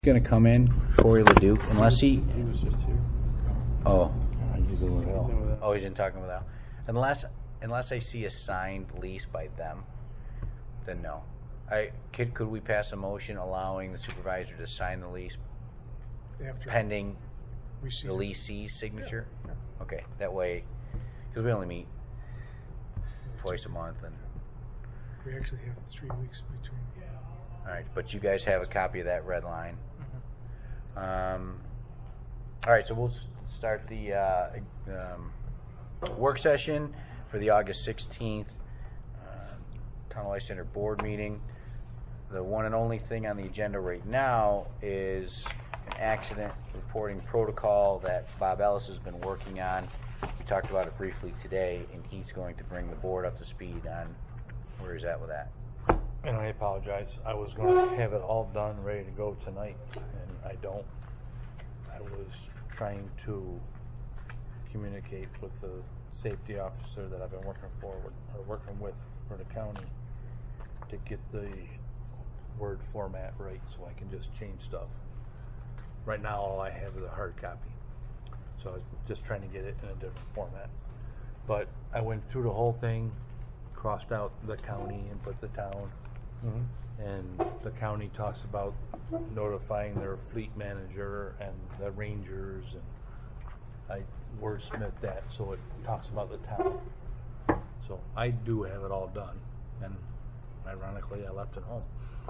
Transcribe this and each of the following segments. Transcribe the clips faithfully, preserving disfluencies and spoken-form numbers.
Going to come in, Corey Leduc, unless he. He was just here. Oh. He's in with Al. Oh, he's in talking with Al. Unless, unless I see a signed lease by them, then no. I could. Could we pass a motion allowing the supervisor to sign the lease After pending we see the it. leasee's signature? Yeah, yeah. Okay, that way, because we only meet twice a month, and We actually have three weeks between. all right. But you guys have a copy of that red line. Mm-hmm. Um, all right, so we'll s- start the uh, um, work session for the August sixteenth uh, Town Life Center board meeting. The one and only thing on the agenda right now is an accident reporting protocol that Bob Ellis has been working on. We talked about it briefly today, and he's going to bring the board up to speed on where he's at with that. And I apologize. I was going to have it all done, ready to go tonight, and I don't. I was trying to communicate with the safety officer that I've been working for, or working with for the county, to get the Word format right so I can just change stuff. Right now, all I have is a hard copy. So I was just trying to get it in a different format. But I went through the whole thing, crossed out the county and put the town. Mm-hmm. And the county talks about notifying their fleet manager and the rangers, and I wordsmith that so it talks about the town. So I do have it all done, and ironically I left it home.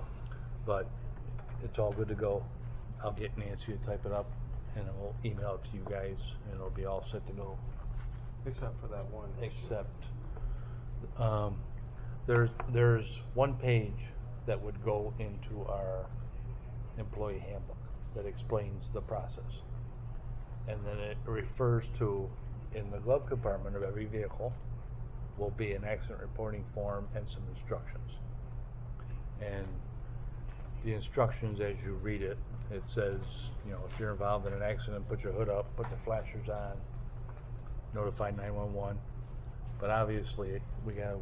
But it's all good to go. I'll get Nancy to type it up, and then we'll email it to you guys, and it'll be all set to go. Except for that one issue. Except um, there's there's one page that would go into our employee handbook that explains the process, and then it refers to, in the glove compartment of every vehicle will be an accident reporting form and some instructions. And the instructions, as you read it, it says, you know, if you're involved in an accident, put your hood up, put the flashers on, notify nine one one. But obviously, we got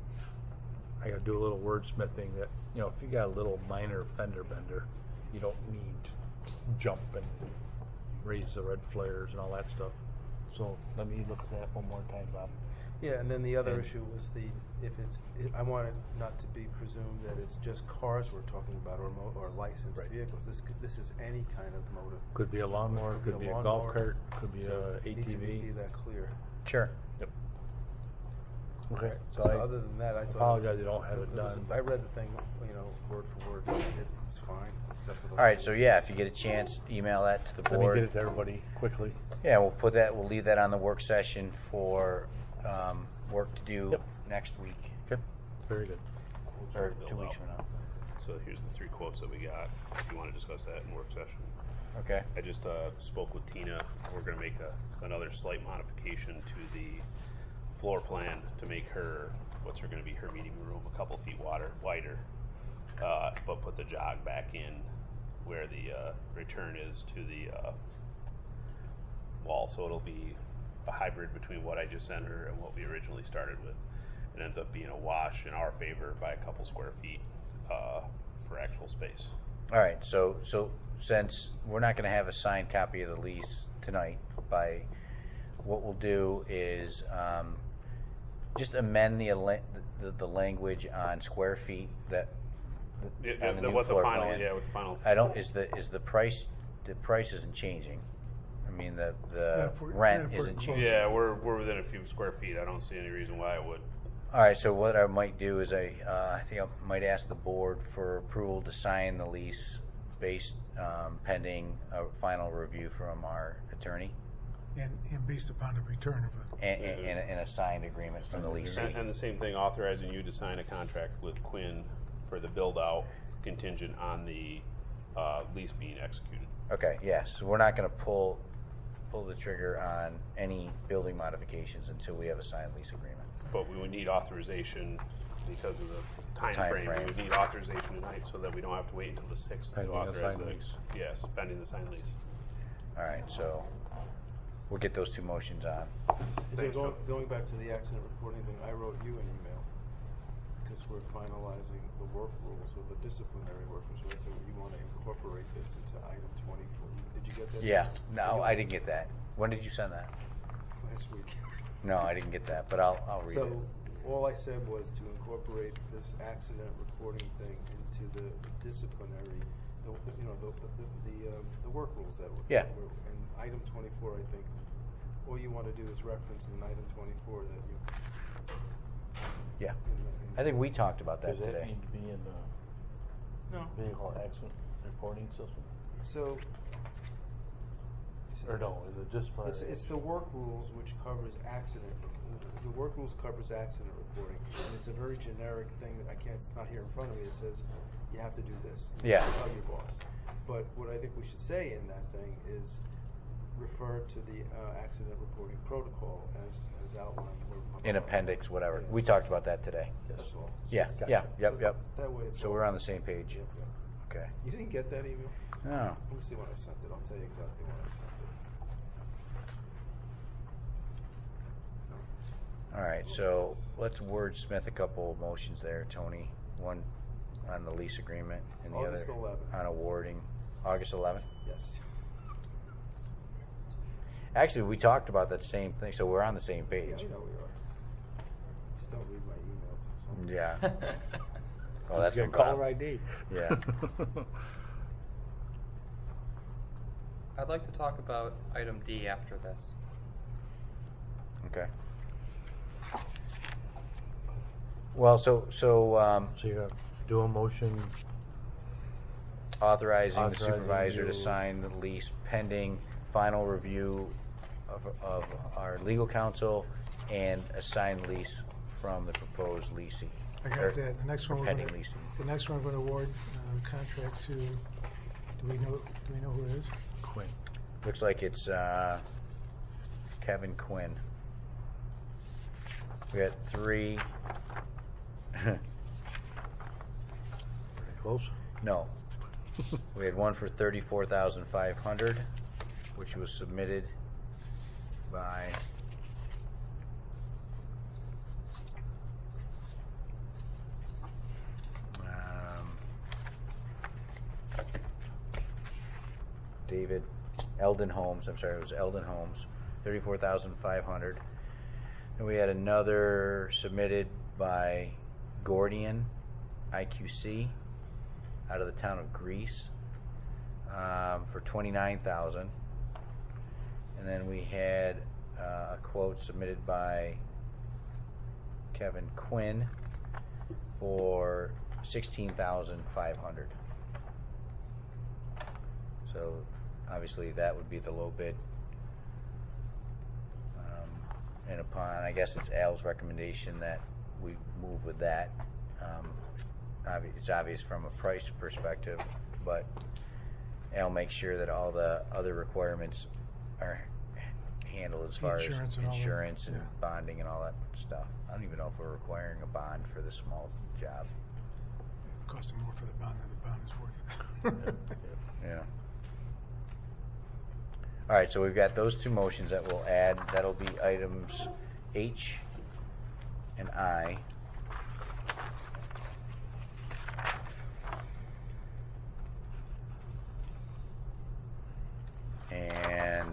I got to do a little wordsmithing that, you know, if you got a little minor fender bender, you don't need to jump and raise the red flares and all that stuff. So let me look at that one more time, Bob. Yeah, and then the other And- issue was the, if it's, it, I want it not to be presumed that it's just cars we're talking about, or mo- or licensed Right. vehicles. This could, this is any kind of motor. Could be a lawnmower, could be a golf lawnmower. cart, could be So a it needs to A T V. be that clear. Sure. Yep. Okay, So, so I other than that, I thought apologize I don't have it there was done. a- I read the thing, you know, word for word. It was fine, except for those. All right, so yeah, if you get a chance, email that to the Let me board. get it to everybody quickly. Yeah, we'll put that, we'll leave that on the work session for um, work to do Yep. next week, Okay, very good. or two weeks from now. So here's the three quotes that we got. If you want to discuss that in work session. Okay. I just uh, spoke with Tina. We're going to make a, another slight modification to the floor plan to make her, what's her going to be, her meeting room a couple feet water, wider, uh, but put the jog back in where the uh, return is to the uh, wall. So it'll be a hybrid between what I just sent her and what we originally started with. It ends up being a wash in our favor by a couple square feet uh, for actual space. All right, so so since we're not going to have a signed copy of the lease tonight, by what we'll do is um, just amend the, ele- the the language on square feet that Yeah, on the the- new what the floor final, plan. yeah, what the final. I don't is the is the price the price isn't changing. I mean the the Matterport- rent Matterport isn't closed. changing. Yeah, we're we're within a few square feet. I don't see any reason why it would. All right, so what I might do is I, uh, I think I might ask the board for approval to sign the lease based um, pending a final review from our attorney And, and based upon the return of it. and, and, and a- and a signed agreement from the leasing. And, and the same thing, authorizing you to sign a contract with Quinn for the build out contingent on the uh, lease being executed. Okay, yes, so we're not going to pull pull the trigger on any building modifications until we have a signed lease agreement. But we would need authorization because of the time, Time frame. frame. We would need authorization tonight so that we don't have to wait until the sixth to Pending the authorize signed the lease. Yes, pending the signed lease. All right, so we'll get those two motions on. So Thanks, going, Joe. going back to the accident reporting thing, I wrote you an email because we're finalizing the work rules or the disciplinary work rules, so you want to incorporate this into item twenty-four. Did you get that? Yeah, So no, you'll- I didn't get that. When did you send that? Last week. No, I didn't get that, but I'll, I'll read So, it. all I said was to incorporate this accident reporting thing into the disciplinary, the, you know, the, the, the, um, the work rules that were. Yeah. were- And item twenty-four, I think, all you want to do is reference in item twenty-four that you. Yeah. in the- in I think we talked about that Does that today. need to be in the No. vehicle accident reporting system? So. Or no, is it just for? It's, it's the work rules which covers accident, the work rules covers accident reporting. And it's a very generic thing that I can't, it's not here in front of me, that says you have to do this. Yeah. Tell your boss. But what I think we should say in that thing is refer to the uh, accident reporting protocol as, as outlined. where- In appendix, whatever. Yeah. We talked about that today. That's all. It's Yeah, just- yeah, yep, so yep. That way it's. So all- we're on the same page. Yep, yep. Okay. You didn't get that email? No. Let me see when I sent it, I'll tell you exactly when I sent it. All right, so let's wordsmith a couple of motions there, Tony. One on the lease agreement and the August other eleventh. on awarding. August eleventh? Yes. Actually, we talked about that same thing, so we're on the same Yeah, page. I know we are. Just don't read my emails. that's all. Yeah. Well, that's He's from got caller Bob. I D. Yeah. I'd like to talk about item D after this. Okay. Well, so, so, um, So you're gonna do a motion, authorizing the Authorizing supervisor to you- sign the lease pending final review of, of our legal counsel and a signed lease from the proposed leasing. I or got that. The next one we're pending gonna, leasing. the next one we're gonna award, uh, contract to, do we know, do we know who it is? Quinn. Looks like it's, uh, Kevin Quinn. We got three. Pretty close. No. We had one for thirty-four thousand five hundred, which was submitted by um, David Eldon Holmes. I'm sorry, it was Eldon Holmes, thirty-four thousand five hundred. And we had another submitted by Gordian I Q C out of the town of Greece um, for twenty-nine thousand dollars. And then we had uh, a quote submitted by Kevin Quinn for sixteen thousand five hundred dollars. So obviously that would be the low bid. Um, and upon, I guess it's Al's recommendation that we move with that. Um, obvi- it's obvious from a price perspective, but Al makes sure that all the other requirements are handled as The far insurance as and all that, insurance and yeah. bonding and all that stuff. I don't even know if we're requiring a bond for this small job. It costs them more for the bond than the bond is worth. Yeah. All right, so we've got those two motions that we'll add. That'll be items H and I. And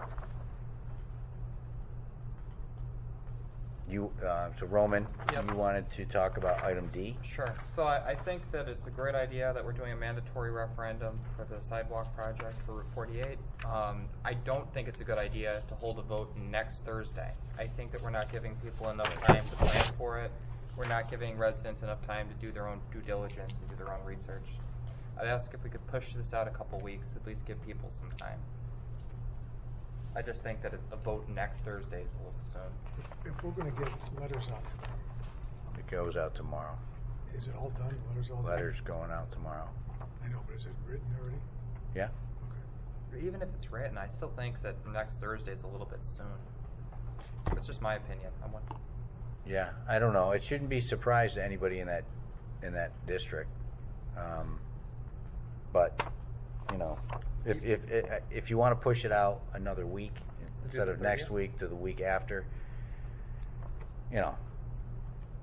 you, uh, so Roman, Yep. you wanted to talk about item D? Sure. So I, I think that it's a great idea that we're doing a mandatory referendum for the sidewalk project for Route forty-eight. Um, I don't think it's a good idea to hold a vote next Thursday. I think that we're not giving people enough time to plan for it. We're not giving residents enough time to do their own due diligence and do their own research. I'd ask if we could push this out a couple weeks, at least give people some time. I just think that a vote next Thursday is a little soon. If- If we're gonna get letters out to them, It goes out tomorrow. is it all done? The letters all done? Letters going out tomorrow. I know, but is it written already? Yeah? Okay. Even if it's written, I still think that next Thursday is a little bit soon. That's just my opinion. I'm one. Yeah, I don't know. It shouldn't be a surprise to anybody in that in that district. Um, but you know, if if if you want to push it out another week instead of good next idea. week to the week after, you know,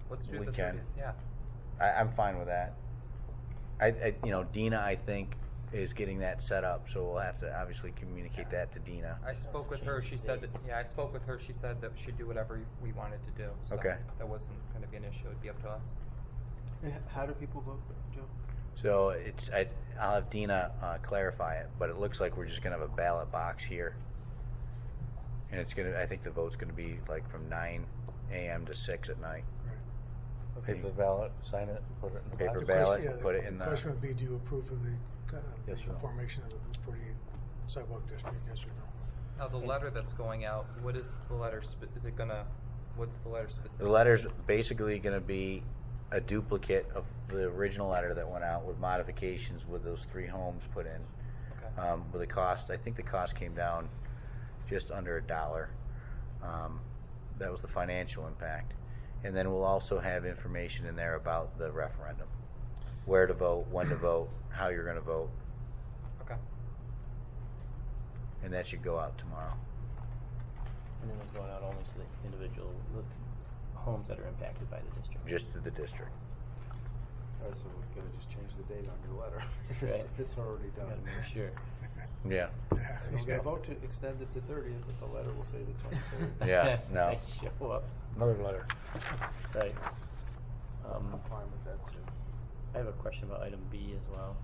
Let's do We the can. thirtieth. Yeah. I, I'm fine with that. I, I, you know, Dina, I think, is getting that set up, so we'll have to obviously communicate that to Dina. I spoke with her. She said that. Yeah, I spoke with her. She said that she'd do whatever we wanted to do. So Okay. That wasn't going to be an issue. It'd be up to us. And h- How do people vote, Joe? So it's, I, I'll have Dina uh, clarify it, but it looks like we're just gonna have a ballot box here. And it's gonna, I think the vote's gonna be like from nine a.m. to six at night. Right. Paper ballot, sign it, put it in the Paper box. The question- ballot, yeah, the put it in the- question would be, do you approve of the, uh, Yes or the no? formation of the forty-eight sidewalk district, yes or no? Now the letter that's going out. What is the letter? Spe- is it gonna? What's the letter specific? The letter's basically gonna be a duplicate of the original letter that went out with modifications with those three homes put in. Okay. Um, with the cost, I think the cost came down just under a dollar. Um, that was the financial impact. And then we'll also have information in there about the referendum. Where to vote, when to vote, how you're gonna vote, Okay. and that should go out tomorrow. And then it's going out only to the individual look, homes that are impacted by the district. Just to the district. All right, so we're gonna just change the date on your letter if Right. it's, if it's already done. Gotta make sure. Yeah. Yeah, And we're gonna yeah. vote to extend it to thirtieth, but the letter will say the twenty-third. Yeah, no. Show up. Another letter. Right. Um, I'm fine with that too. I have a question about item B as well.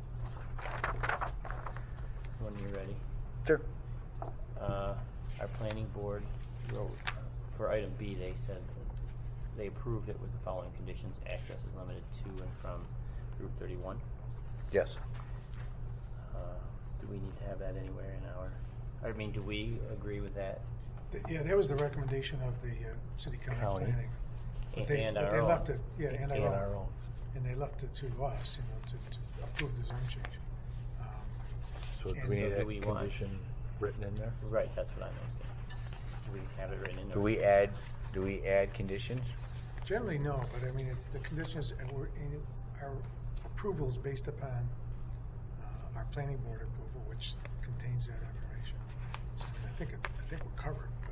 When you're ready. Sure. Uh, our planning board wrote, for item B, they said that they approved it with the following conditions. Access is limited to and from Route thirty-one. Yes. Uh, do we need to have that anywhere in our, I mean, do we agree with that? Th- Yeah, that was the recommendation of the uh, city county County. planning. But And- they, and but our they own. left it, yeah, and And our our own. own. And they left it to us, you know, to, to approve the zone change. Um, So do And we so need do that we want- condition written in there? Right, that's what I'm asking. Do we have it written in there? Do we add, do we add conditions? Generally, no, but I mean, it's, the conditions, and we're, in- our approval is based upon uh, our planning board approval, which contains that information. So I mean, I think, it- I think we're covered, but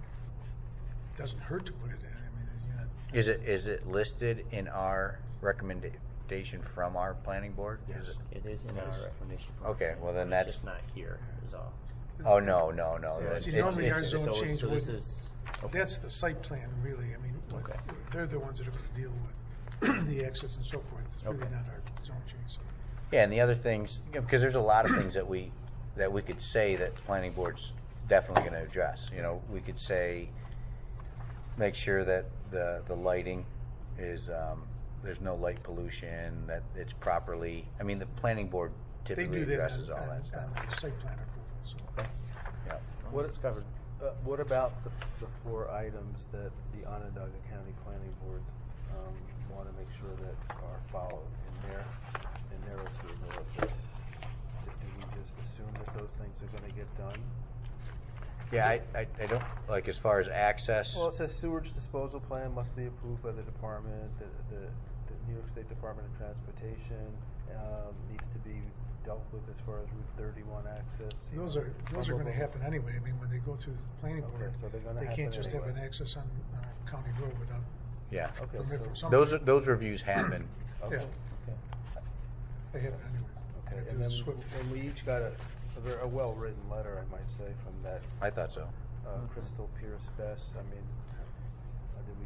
it doesn't hurt to put it in. I mean, you know. Is it, is it listed in our recommendation from our planning board? Is it? It is in our recommendation. from- Okay, well, then It's that's- just not here, is all. Oh, no, no, no. Yeah, That- see, it's- normally our it's- zone So it's- change so this would- is, That's the site plan, really. I mean, what- Okay. they're the ones that are going to deal with the access and so forth. It's really Okay. not our zone change. So. Yeah, and the other things, you know, because there's a lot of things that we, that we could say that the planning board's definitely gonna address. You know, we could say, make sure that the, the lighting is, um, there's no light pollution, that it's properly, I mean, the planning board They typically do that addresses on, all on, that stuff. on the site plan approval. So. Yeah. What is covered? Uh, what about the, the four items that the Onondaga County Planning Board um, want to make sure that are followed in their in their approval of this? Do do we just assume that those things are going to get done? Yeah, I, I, I don't, like, as far as access, Well, it says sewage disposal plan must be approved by the department. The, the, the New York State Department of Transportation um, needs to be dealt with as far as Route thirty-one access. you Those know, are those are going to blah, blah, happen anyway. I mean, when they go through the planning Okay, board, so they're gonna they can't happen just have an anyway. access on uh, county road without yeah. blah. Okay, permit so- from somebody. Those, are- those reviews happen. Okay, Yeah. okay. They happen anyway. Okay, They and do then, swift- and we each got a, a very, a well-written letter, I might say, from that, I thought so. uh, Crystal Pierce Best. I mean, uh, do we,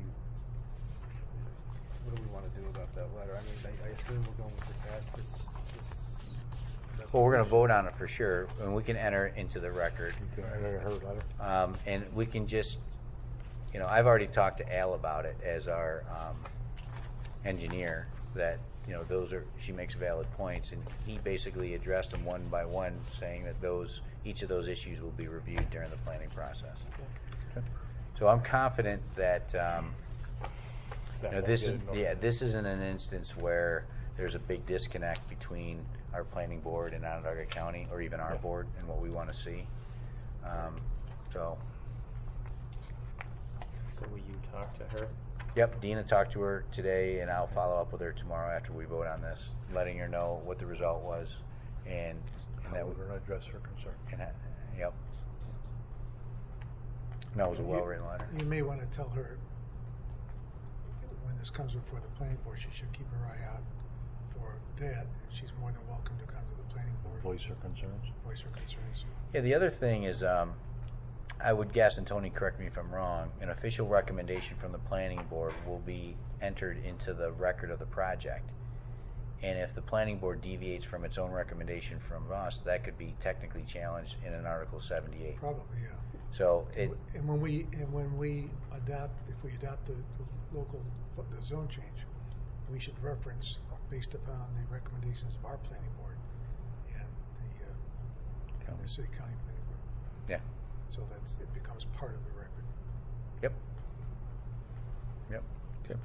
what do we wanna do about that letter? I mean, I, I assume we're going to pass this, this. Well, we're gonna resolution. vote on it for sure, and we can enter it into the record. You can enter her letter. Um, and we can just, you know, I've already talked to Al about it as our, um, engineer, that, you know, those are, she makes valid points, and he basically addressed them one by one, saying that those, each of those issues will be reviewed during the planning process. So I'm confident that, um, you know, this is, yeah, this isn't an instance where there's a big disconnect between our planning board and Onondaga County, or even our Yeah. board, and what we wanna see. Um, so, so will you talk to her? yep, Dina talked to her today, and I'll follow up with her tomorrow after we vote on this, letting her know what the result was, and, and How that we're we, gonna address her concern. and, that- yep. No, it was a You- well-written letter. You may want to tell her when this comes before the planning board, she should keep her eye out for that, and she's more than welcome to come to the planning board. Voice her concerns. Voice her concerns. Yeah, the other thing is, um, I would guess, and Tony, correct me if I'm wrong, an official recommendation from the planning board will be entered into the record of the project. And if the planning board deviates from its own recommendation from us, that could be technically challenged in an Article seventy-eight. Probably, yeah. So it, And when we, and when we adopt, if we adopt the, the local, the zone change, we should reference based upon the recommendations of our planning board and the, uh, and the city county planning board. yeah, So that's, it becomes part of the record. yep, yep. Okay.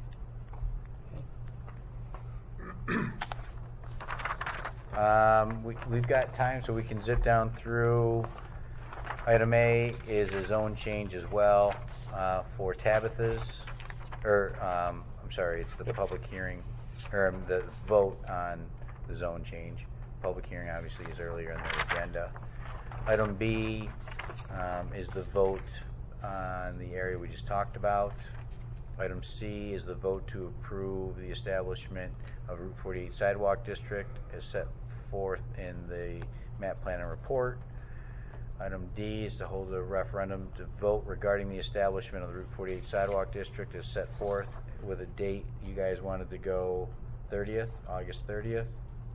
Um, we, we've got time, so we can zip down through. Item A is a zone change as well, uh, for Tabitha's, or, um, I'm sorry, it's the public hearing, or um, the vote on the zone change. Public hearing obviously is earlier in the agenda. Item B, um, is the vote on the area we just talked about. Item C is the vote to approve the establishment of Route forty-eight Sidewalk District as set forth in the map plan and report. Item D is to hold a referendum to vote regarding the establishment of the Route forty-eight Sidewalk District as set forth with a date. You guys wanted to go thirtieth, August thirtieth.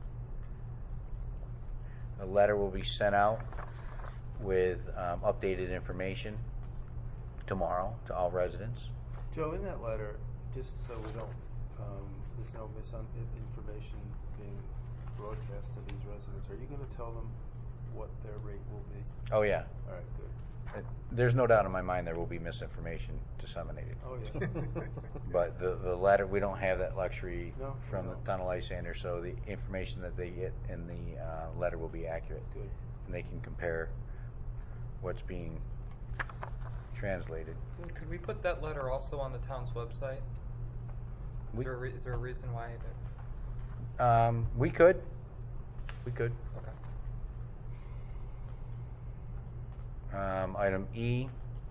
A letter will be sent out with um, updated information tomorrow to all residents. Joe, in that letter, just so we don't, um, there's no misinformation being broadcast to these residents, are you gonna tell them what their rate will be? Oh yeah. All right, good. Uh, There's no doubt in my mind there will be misinformation disseminated. Oh, yeah. But the, the letter, we don't have that luxury No, from no. the Tunnel Lysander, so the information that they get in the uh, letter will be accurate. Good. And they can compare what's being translated. Could we put that letter also on the town's website? Is, We- there, a re- is there a reason why? That, Um, we could. We could. okay. Um, item E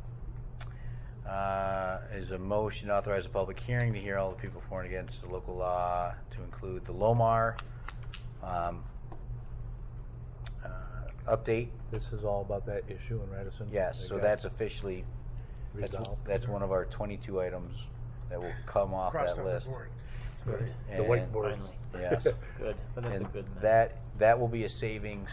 uh, is a motion to authorize a public hearing to hear all the people for and against the local law to include the Lomar um, uh, update. This is all about that issue in Radisson? Yes, They so got that's officially, that's, resolved? that's one of our twenty-two items that will come off Crossed that off the list. board. Good. The And- whiteboard. Finally. Yes. Good. But that's And a good message. that, that will be a savings,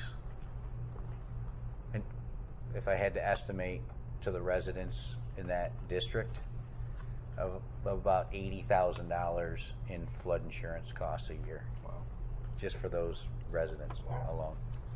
and if I had to estimate to the residents in that district, of, of about eighty thousand dollars in flood insurance costs a year. Wow. Just for those residents Wow. alone.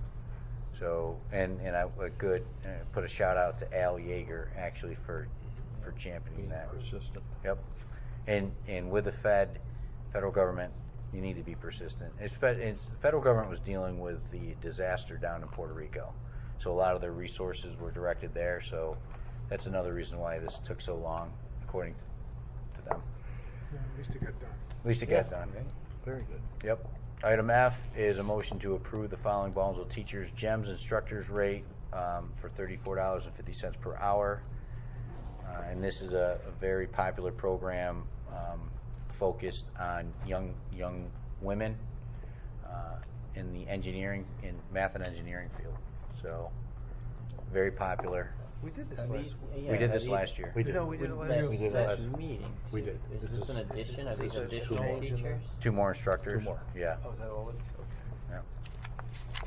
So, and, and I would good, uh, put a shout out to Al Yeager actually for, for championing Being that. persistent. Yep. And, and with the Fed, federal government, you need to be persistent. Espe- it's, the federal government was dealing with the disaster down in Puerto Rico. So a lot of their resources were directed there. So that's another reason why this took so long, according to them. Yeah, at least it got done. At least it got done. Very good. Yep. Item F is a motion to approve the following Ballsville teachers' GEMS instructors rate um, for thirty-four dollars and fifty cents per hour. Uh, and this is a, a very popular program um, focused on young young women uh, in the engineering, in math and engineering field. So, very popular. We did this Are last these- week. yeah, we did are this these- last year. We did. No, we did it With last that- We did that last- meeting. we did. Is This this is- an addition? Are this these is two additional more. teachers? Two more instructors. Two more. Yeah. Oh, is that all it is? Okay. Yeah.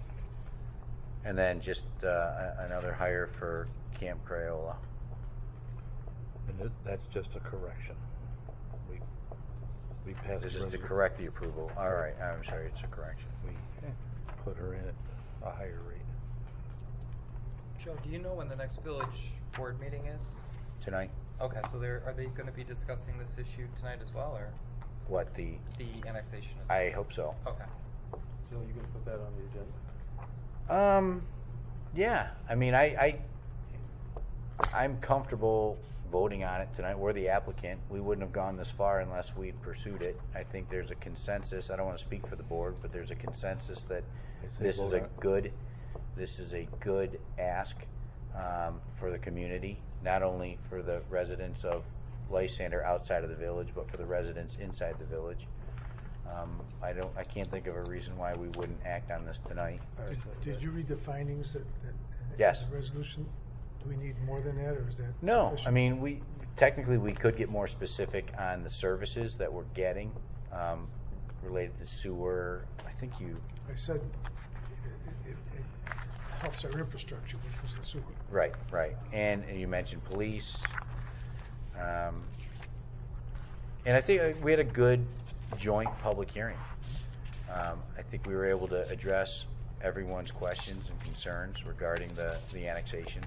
And then just uh, a- another hire for Camp Crayola. And it, that's just a correction. We, we passed. This a is to resol- correct the approval. All right, I'm sorry, it's a correction. We put her in at a higher rate. Joe, do you know when the next village board meeting is? Tonight, Okay, so they're, are they going to be discussing this issue tonight as well, or what the, the annexation? I hope so. Okay. So you're gonna put that on the agenda? Um, yeah, I mean, I, I, I'm comfortable voting on it tonight. We're the applicant. We wouldn't have gone this far unless we'd pursued it. I think there's a consensus, I don't want to speak for the board, but there's a consensus that I say this is vote a on it. good, this is a good ask um, for the community, not only for the residents of Lysander outside of the village, but for the residents inside the village. Um, I don't, I can't think of a reason why we wouldn't act on this tonight. Did, did you read the findings that, that? in Yes. The resolution, do we need more than that, or is that? No, I sufficient? mean, we, technically, we could get more specific on the services that we're getting, um, related to sewer. I think you, I said it, it, it helps our infrastructure, which was the sewer. right, right. And, and you mentioned police. Um, and I think uh, we had a good joint public hearing. Um, I think we were able to address everyone's questions and concerns regarding the, the annexation.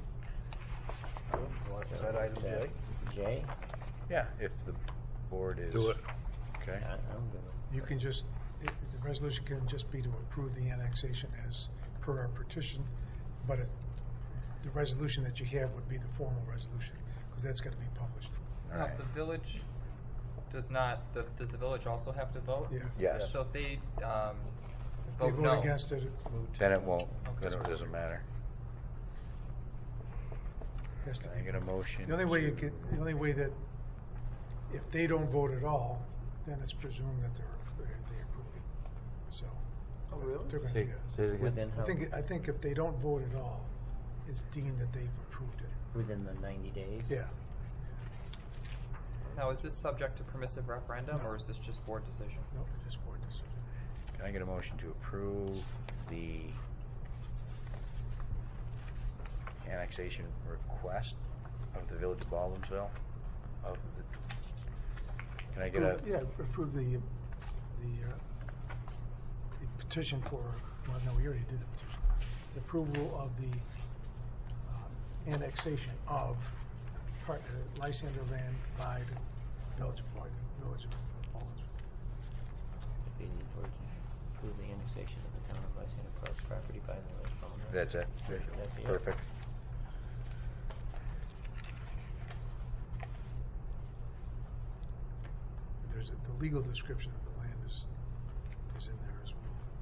Is that item J? J? Yeah, if the board is. Do it. Okay. I- I'm good. You can just, it, the resolution can just be to approve the annexation as per our petition, but it, the resolution that you have would be the formal resolution, because that's got to be published. All Now, right. the village does not, the- does the village also have to vote? Yeah. Yes. So if they, um, If they vote vote no. against it, it's moved. Then it won't, then it doesn't matter. Has to Can I be get a moved. motion? The only way you to- get, the only way that, if they don't vote at all, then it's presumed that they're, they approve it. So. Oh, really? They're gonna, Say, yeah. say it again. Within I how, think, I think if they don't vote at all, it's deemed that they've approved it. within the ninety days? Yeah. Now, is this subject to permissive referendum, No. or is this just board decision? Nope, just board decision. Can I get a motion to approve the annexation request of the Village of Baldwinsville? Of the, can I get a, Approve- Yeah, approve the, the, uh, the petition for, well, no, we already did the petition. It's approval of the um, annexation of part, uh, Lysander land by the Village of Baldwin, Village of Baldwinsville. If you need for it to approve the annexation of the town of Lysander Park property by the village of Baldwin. that's it? That's it. Perfect. And there's a, the legal description of the land is, is in there as well.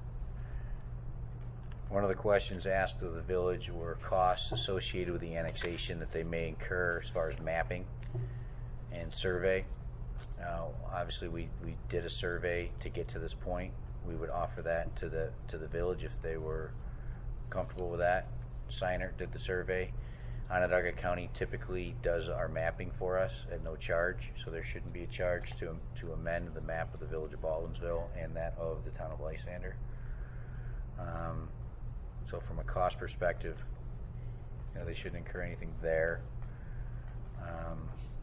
One of the questions asked of the village were costs associated with the annexation that they may incur as far as mapping and survey. Now, obviously, we, we did a survey to get to this point. We would offer that to the to the village if they were comfortable with that. Seinert did the survey. Onondaga County typically does our mapping for us at no charge, so there shouldn't be a charge to to amend the map of the Village of Baldwinsville and that of the town of Lysander. Um, so from a cost perspective, you know, they shouldn't incur anything there. Um,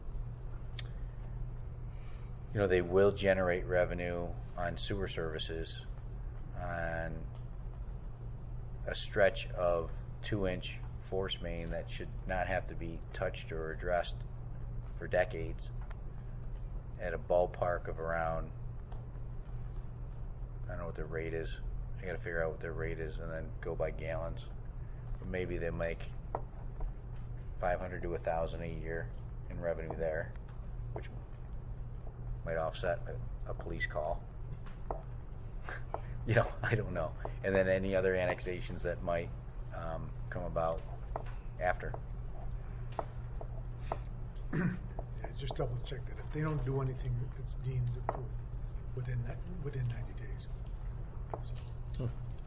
you know, they will generate revenue on sewer services on a stretch of two-inch force main that should not have to be touched or addressed for decades at a ballpark of around, I don't know what their rate is. I gotta figure out what their rate is and then go by gallons. But maybe they make five hundred to a thousand a year in revenue there, which might offset a, a police call. You know, I don't know. And then any other annexations that might um, come about after. Yeah, just double check that. If they don't do anything that's deemed approved within that, within ninety days. So,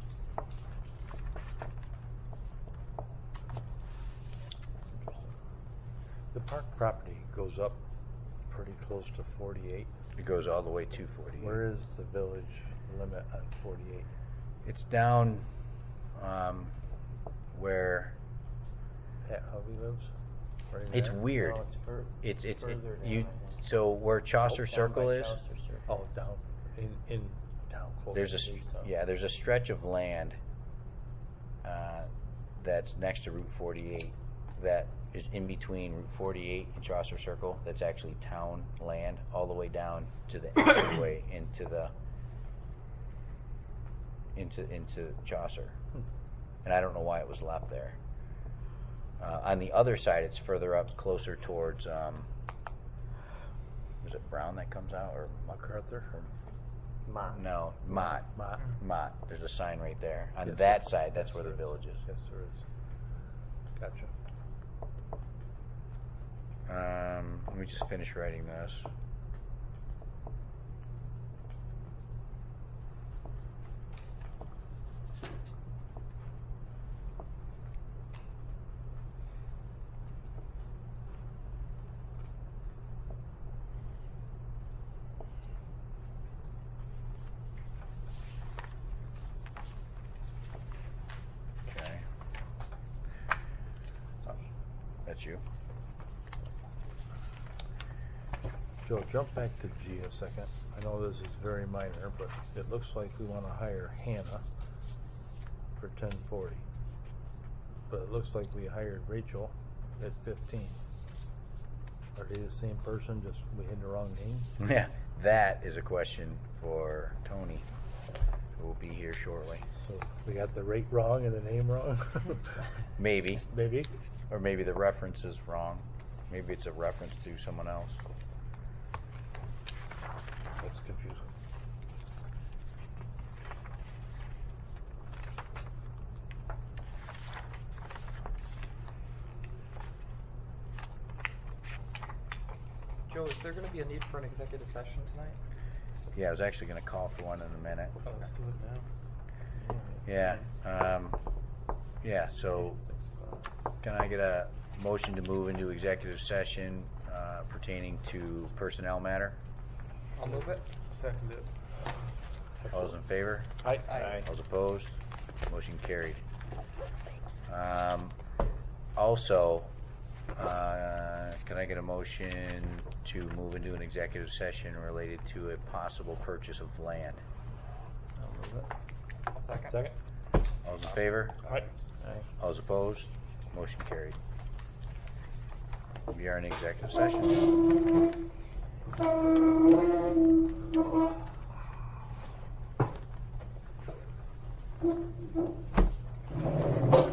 The park property goes up pretty close to forty-eight. It goes all the way to forty. Where is the village limit on forty-eight? It's down um, where Pat Hovey lives? Right it's there? weird. No, it's fur- It's it's it, further down, you. I think. So where Chaucer Down Circle by is, Chaucer Circle. Oh, down in, in town close. there's a to s- me. so. yeah, there's a stretch of land uh, that's next to Route forty-eight that is in between Route forty-eight and Chaucer Circle. That's actually town land all the way down to the entryway into the into into Chaucer, and I don't know why it was left there. Uh, on the other side, it's further up, closer towards. Um, is it Brown that comes out or MacArthur or Mott. no Mott? Mott? Mott. There's a sign right there. On Yes, that sir. side, that's Yes, where the sir. village is. Yes, there is. Gotcha. Um, let me just finish writing this. Okay. So, that's you. Joe, jump back to G a second. I know this is very minor, but it looks like we want to hire Hannah for ten forty. But it looks like we hired Rachel at fifteen. Are they the same person, just we had the wrong name? Yeah, that is a question for Tony, who will be here shortly. So we got the rate wrong and the name wrong? Maybe. Maybe. Or maybe the reference is wrong. Maybe it's a reference to someone else. That's confusing. Joe, is there going to be a need for an executive session tonight? Yeah, I was actually going to call for one in a minute. Okay. Let's do it now. Yeah. Um, yeah, so can I get a motion to move into executive session uh, pertaining to personnel matter? I'll move it. Second it. All those in favor? Aye. Aye. All those opposed? Motion carried. Um, also, uh, can I get a motion to move into an executive session related to a possible purchase of land? I'll move it. I'll second. Second? All those in favor? Aye. Aye. All those opposed? Motion carried. We are in executive session. Thank you.